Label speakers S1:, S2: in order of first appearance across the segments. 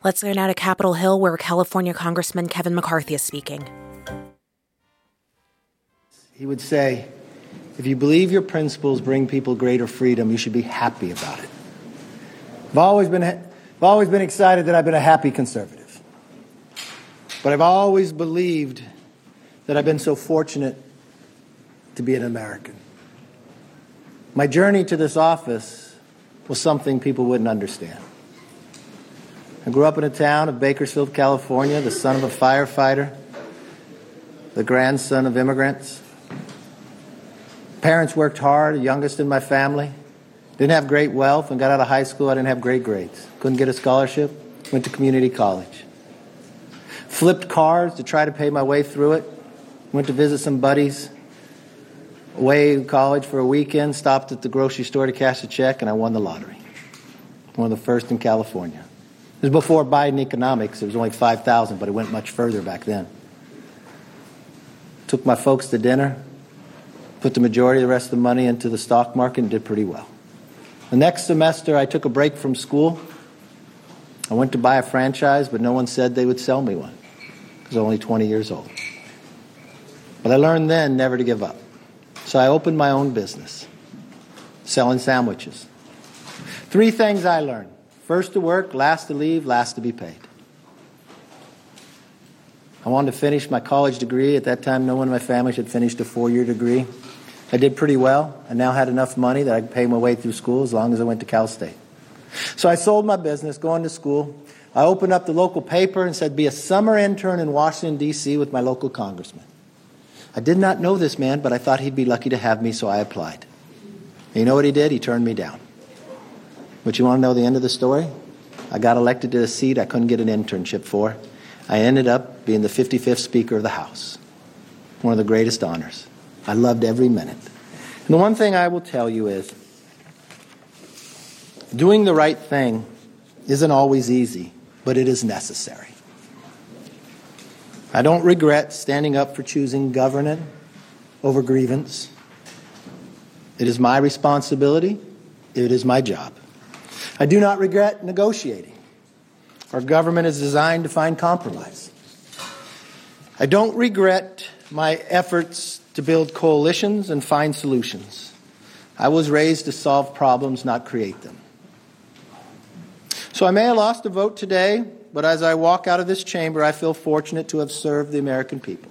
S1: Let's go now to Capitol Hill, where California Congressman Kevin McCarthy is speaking.
S2: He would say, if you believe your principles bring people greater freedom, you should be happy about it. I've always been excited that I've been a happy conservative. But I've always believed that I've been so fortunate to be an American. My journey to this office was something people wouldn't understand. I grew up in a town of Bakersfield, California, the son of a firefighter, the grandson of immigrants. Parents worked hard, the youngest in my family. Didn't have great wealth. When I got out of high school, I didn't have great grades. Couldn't get a scholarship. Went to community college. Flipped cars to try to pay my way through it. Went to visit some buddies away in college for a weekend. Stopped at the grocery store to cash a check, and I won the lottery. One of the first in California. It was before Biden economics. It was only 5,000, but it went much further back then. Took my folks to dinner. Put the majority of the rest of the money into the stock market and did pretty well. The next semester, I took a break from school. I went to buy a franchise, but no one said they would sell me one because I was only 20 years old. But I learned then never to give up. So I opened my own business, selling sandwiches. 3 things I learned. First to work, last to leave, last to be paid. I wanted to finish my college degree. At that time, no one in my family had finished a 4-year degree. I did pretty well. I now had enough money that I could pay my way through school as long as I went to Cal State. So I sold my business, going to school. I opened up the local paper and said, be a summer intern in Washington, D.C. with my local congressman. I did not know this man, but I thought he'd be lucky to have me, so I applied. And you know what he did? He turned me down. But you want to know the end of the story? I got elected to a seat I couldn't get an internship for. I ended up being the 55th Speaker of the House. One of the greatest honors. I loved every minute. And the one thing I will tell you is, doing the right thing isn't always easy, but it is necessary. I don't regret standing up for choosing governance over grievance. It is my responsibility. It is my job. I do not regret negotiating. Our government is designed to find compromise. I don't regret my efforts to build coalitions and find solutions. I was raised to solve problems, not create them. So I may have lost a vote today, but as I walk out of this chamber, I feel fortunate to have served the American people.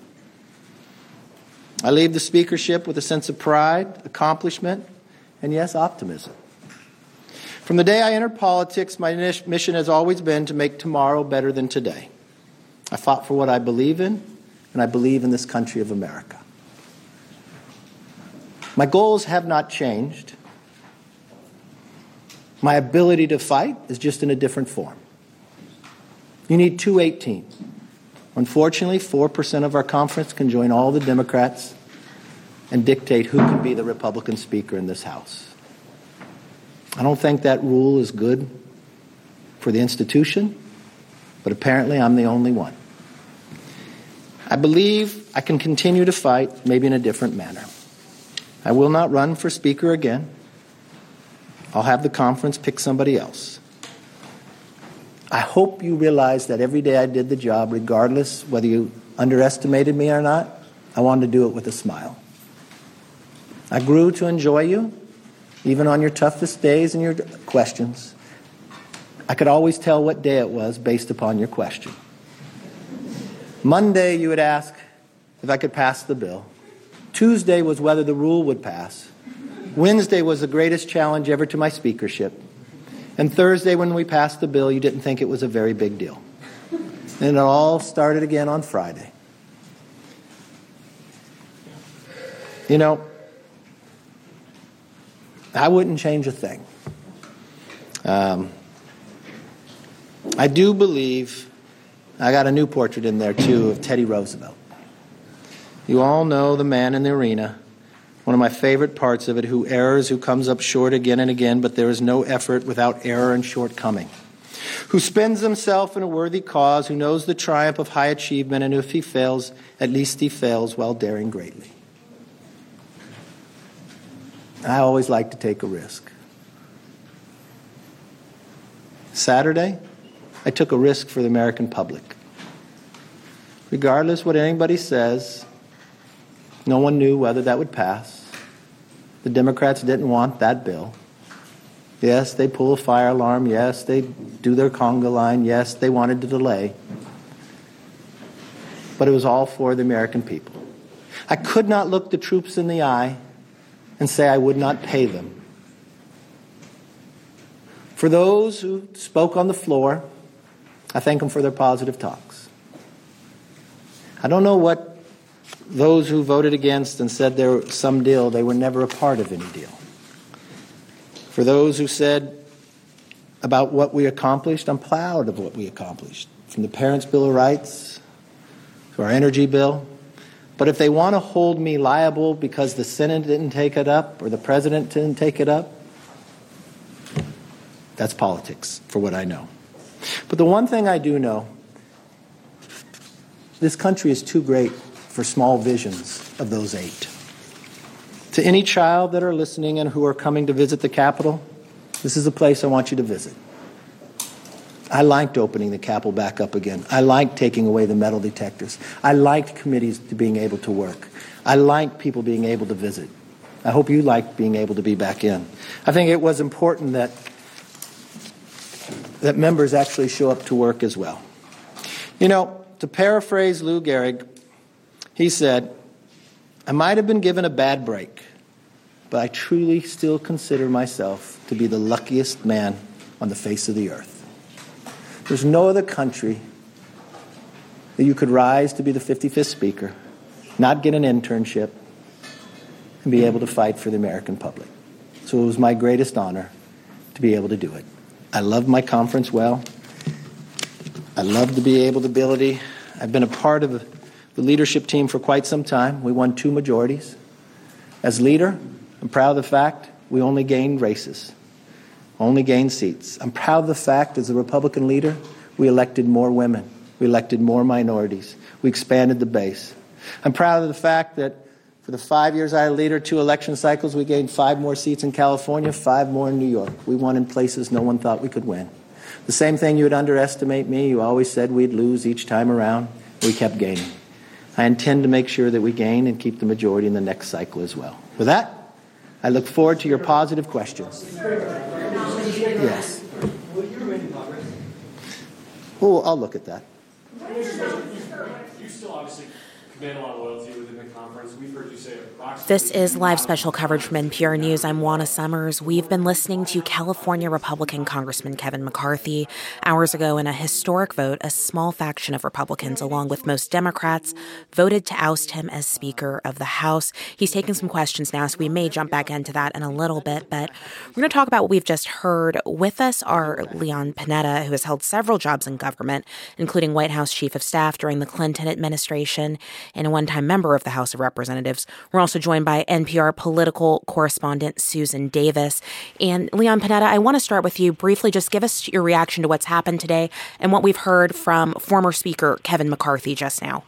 S2: I leave the speakership with a sense of pride, accomplishment, and yes, optimism. From the day I entered politics, my mission has always been to make tomorrow better than today. I fought for what I believe in, and I believe in this country of America. My goals have not changed. My ability to fight is just in a different form. You need 218. Unfortunately, 4% of our conference can join all the Democrats and dictate who can be the Republican Speaker in this House. I don't think that rule is good for the institution, but apparently I'm the only one. I believe I can continue to fight, maybe in a different manner. I will not run for Speaker again. I'll have the conference pick somebody else. I hope you realize that every day I did the job, regardless whether you underestimated me or not, I wanted to do it with a smile. I grew to enjoy you, even on your toughest days and your questions. I could always tell what day it was based upon your question. Monday, you would ask if I could pass the bill. Tuesday was whether the rule would pass. Wednesday was the greatest challenge ever to my speakership. And Thursday, when we passed the bill, you didn't think it was a very big deal. And it all started again on Friday. You know, I wouldn't change a thing. I do believe, I got a new portrait in there too of Teddy Roosevelt. You all know the man in the arena. One of my favorite parts of it, who errs, who comes up short again and again, but there is no effort without error and shortcoming. Who spends himself in a worthy cause, who knows the triumph of high achievement, and if he fails, at least he fails while daring greatly. I always like to take a risk. Saturday, I took a risk for the American public. Regardless what anybody says, no one knew whether that would pass. The Democrats didn't want that bill. Yes, they pull a fire alarm. Yes, they do their conga line. Yes, they wanted to delay. But it was all for the American people. I could not look the troops in the eye and say I would not pay them. For those who spoke on the floor, I thank them for their positive talks. I don't know what those who voted against and said there was some deal, they were never a part of any deal. For those who said about what we accomplished, I'm proud of what we accomplished. From the Parents' Bill of Rights to our energy bill. But if they want to hold me liable because the Senate didn't take it up or the President didn't take it up, that's politics, for what I know. But the one thing I do know, this country is too great for small visions of those 8. To any child that are listening and who are coming to visit the Capitol, this is a place I want you to visit. I liked opening the Capitol back up again. I liked taking away the metal detectors. I liked committees being able to work. I liked people being able to visit. I hope you liked being able to be back in. I think it was important that members actually show up to work as well. You know, to paraphrase Lou Gehrig, he said, I might have been given a bad break, but I truly still consider myself to be the luckiest man on the face of the earth. There's no other country that you could rise to be the 55th Speaker, not get an internship, and be able to fight for the American public. So it was my greatest honor to be able to do it. I love my conference well. I love to be able to I've been a part of the leadership team for quite some time. We won 2 majorities. As leader, I'm proud of the fact we only gained races, only gained seats. I'm proud of the fact as a Republican leader, we elected more women. We elected more minorities. We expanded the base. I'm proud of the fact that for the 5 years I was leader, 2 election cycles, we gained 5 more seats in California, 5 more in New York. We won in places no one thought we could win. The same thing, you would underestimate me. You always said we'd lose each time around. We kept gaining. I intend to make sure that we gain and keep the majority in the next cycle as well. With that, I look forward to your positive questions. Yes.
S3: Will you remain in Congress?
S2: Oh, I'll look at that.
S3: You still obviously command a lot of loyalty within the conference. We've heard you say approximately...
S1: This is live special coverage from NPR News. I'm Juana Summers. We've been listening to California Republican Congressman Kevin McCarthy. Hours ago, in a historic vote, a small faction of Republicans, along with most Democrats, voted to oust him as Speaker of the House. He's taking some questions now, so we may jump back into that in a little bit, but we're going to talk about what we've just heard. With us are Leon Panetta, who has held several jobs in government, including White House Chief of Staff during the Clinton administration, and a one-time member of the House of Representatives. We're also joined by NPR political correspondent Susan Davis. And Leon Panetta, I want to start with you briefly. Just give us your reaction to what's happened today and what we've heard from former Speaker Kevin McCarthy just now.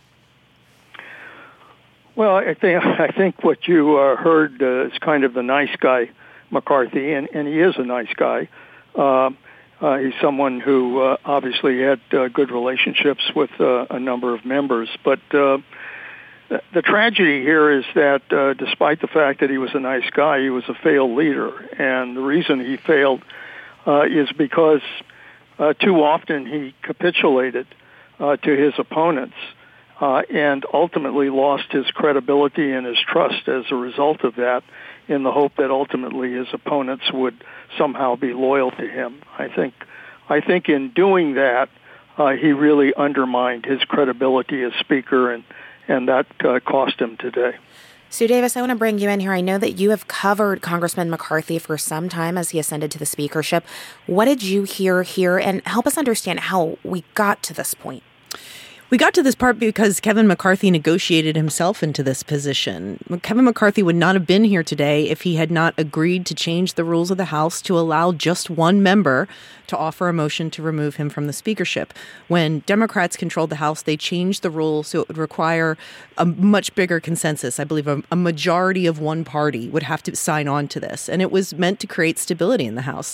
S4: Well, I think what you heard is kind of the nice guy McCarthy, and he is a nice guy. He's someone who obviously had good relationships with a number of members, but the tragedy here is that despite the fact that he was a nice guy, he was a failed leader. And the reason he failed is because too often he capitulated to his opponents and ultimately lost his credibility and his trust as a result of that, in the hope that ultimately his opponents would somehow be loyal to him. I think in doing that, he really undermined his credibility as Speaker, and that cost him today.
S1: Sue Davis, I want to bring you in here. I know that you have covered Congressman McCarthy for some time as he ascended to the speakership. What did you hear here? And help us understand how we got to this point.
S5: We got to this part because Kevin McCarthy negotiated himself into this position. Kevin McCarthy would not have been here today if he had not agreed to change the rules of the House to allow just one member to offer a motion to remove him from the speakership. When Democrats controlled the House, they changed the rules so it would require a much bigger consensus. I believe a majority of one party would have to sign on to this, and it was meant to create stability in the House.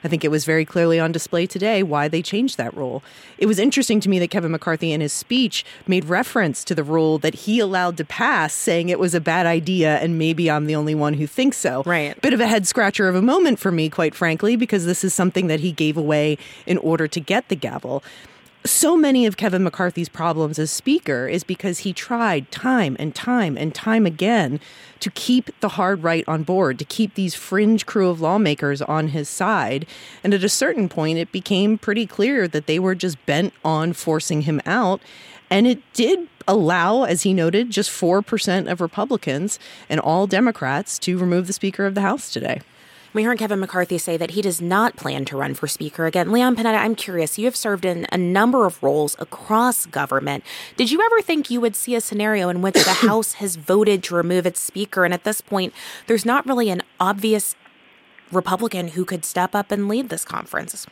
S5: I think it was very clearly on display today why they changed that rule. It was interesting to me that Kevin McCarthy in his speech made reference to the rule that he allowed to pass, saying it was a bad idea and maybe I'm the only one who thinks so.
S1: Right.
S5: Bit of a head scratcher of a moment for me, quite frankly, because this is something that he gave away in order to get the gavel. So many of Kevin McCarthy's problems as Speaker is because he tried time and time and time again to keep the hard right on board, to keep these fringe crew of lawmakers on his side. And at a certain point, it became pretty clear that they were just bent on forcing him out. And it did allow, as he noted, just 4% of Republicans and all Democrats to remove the Speaker of the House today.
S1: We heard Kevin McCarthy say that he does not plan to run for Speaker again. Leon Panetta, I'm curious. You have served in a number of roles across government. Did you ever think you would see a scenario in which the House has voted to remove its Speaker, and at this point, there's not really an obvious Republican who could step up and lead this conference?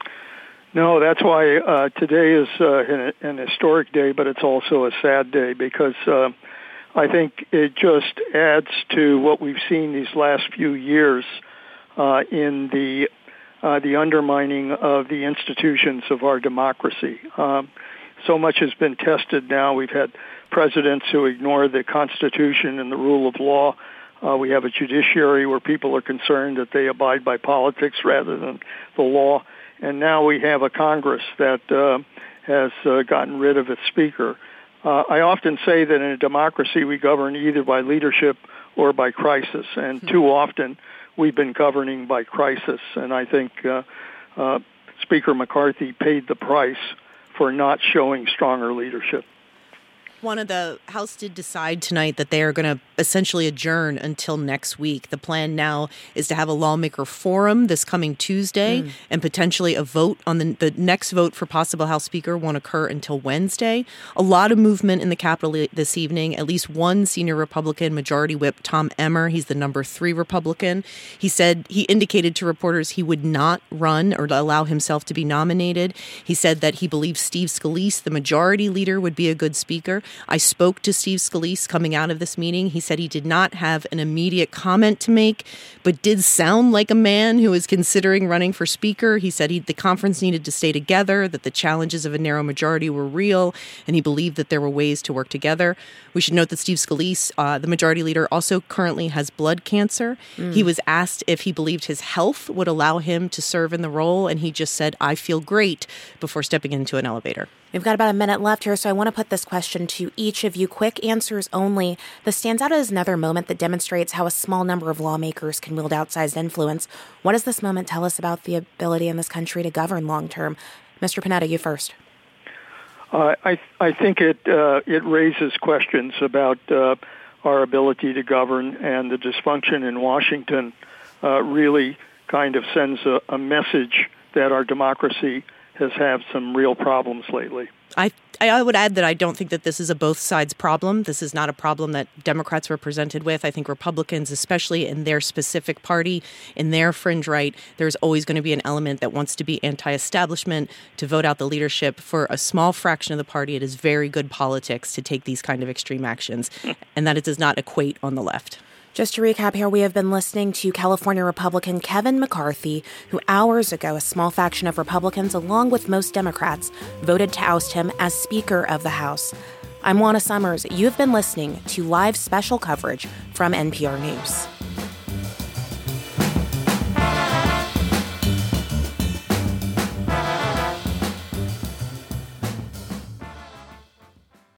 S4: No, that's why today is an historic day, but it's also a sad day because I think it just adds to what we've seen these last few years in the undermining of the institutions of our democracy. So much has been tested now. We've had presidents who ignore the Constitution and the rule of law. We have a judiciary where people are concerned that they abide by politics rather than the law. And now we have a Congress that has gotten rid of its Speaker. I often say that in a democracy we govern either by leadership or by crisis, and too often we've been governing by crisis. And I think Speaker McCarthy paid the price for not showing stronger leadership.
S5: The House did decide tonight that they are going to essentially adjourn until next week. The plan now is to have a lawmaker forum this coming Tuesday and potentially a vote on the next vote for possible House Speaker won't occur until Wednesday. A lot of movement in the Capitol this evening. At least one senior Republican, Majority Whip Tom Emmer, he's the number 3 Republican. He indicated to reporters he would not run or allow himself to be nominated. He said that he believes Steve Scalise, the majority leader, would be a good speaker. I spoke to Steve Scalise coming out of this meeting. He said he did not have an immediate comment to make, but did sound like a man who is considering running for Speaker. He said the conference needed to stay together, that the challenges of a narrow majority were real, and he believed that there were ways to work together. We should note that Steve Scalise, the majority leader, also currently has blood cancer. He was asked if he believed his health would allow him to serve in the role, and he just said, "I feel great," before stepping into an elevator.
S1: We've got about a minute left here, so I want to put this question to each of you. Quick answers only. This stands out as another moment that demonstrates how a small number of lawmakers can wield outsized influence. What does this moment tell us about the ability in this country to govern long-term? Mr. Panetta, you first.
S4: I think it raises questions about our ability to govern, and the dysfunction in Washington really kind of sends a message that our democracy has had some real problems lately.
S5: I would add that I don't think that this is a both sides problem. This is not a problem that Democrats were presented with. I think Republicans, especially in their specific party, in their fringe right, there's always going to be an element that wants to be anti-establishment, to vote out the leadership. For a small fraction of the party, it is very good politics to take these kind of extreme actions, and that it does not equate on the left.
S1: Just to recap here, we have been listening to California Republican Kevin McCarthy, who hours ago, a small faction of Republicans, along with most Democrats, voted to oust him as Speaker of the House. I'm Juana Summers. You've been listening to live special coverage from NPR News.